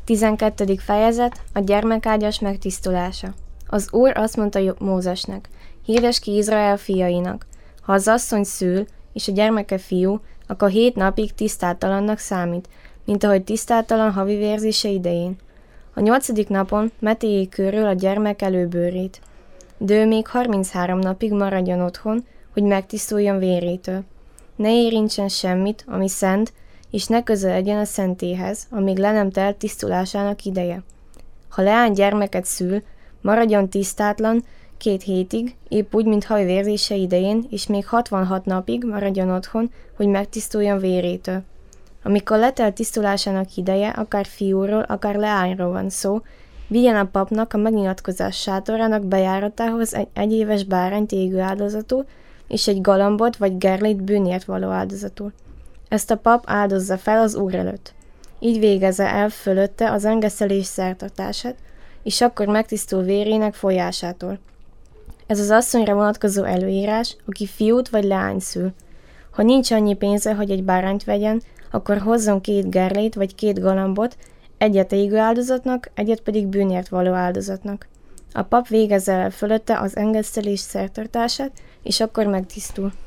12. fejezet, a gyermekágyas megtisztulása. Az Úr azt mondta Mózesnek, hirdes ki Izrael fiainak, ha az asszony szül, és a gyermeke fiú, akkor 7 napig tisztátalannak számít, mint ahogy tisztátalan havi vérzése idején. A 8. napon metéljék körül a gyermek előbőrét, de ő még 33 napig maradjon otthon, hogy megtisztuljon vérétől. Ne érintsen semmit, ami szent, és ne közeledjen a szentéhez, amíg le nem telt tisztulásának ideje. Ha leány gyermeket szül, maradjon tisztátlan 2 hétig, épp úgy, mint havi vérzése idején, és még 66 napig maradjon otthon, hogy megtisztuljon vérétől. Amikor letelt tisztulásának ideje, akár fiúról, akár leányról van szó, vigyen a papnak a megnyilatkozás sátorának bejáratához egy egyéves bárányt égő áldozatul, és egy galambot vagy gerlét bűnért való áldozatul. Ezt a pap áldozza fel az Úr előtt. Így végezze el fölötte az engesztelés szertartását, és akkor megtisztul vérének folyásától. Ez az asszonyra vonatkozó előírás, aki fiút vagy leányt szül. Ha nincs annyi pénze, hogy egy bárányt vegyen, akkor hozzon 2 gerlét vagy 2 galambot, egyet égő áldozatnak, egyet pedig bűnért való áldozatnak. A pap végezze el fölötte az engesztelés szertartását, és akkor megtisztul.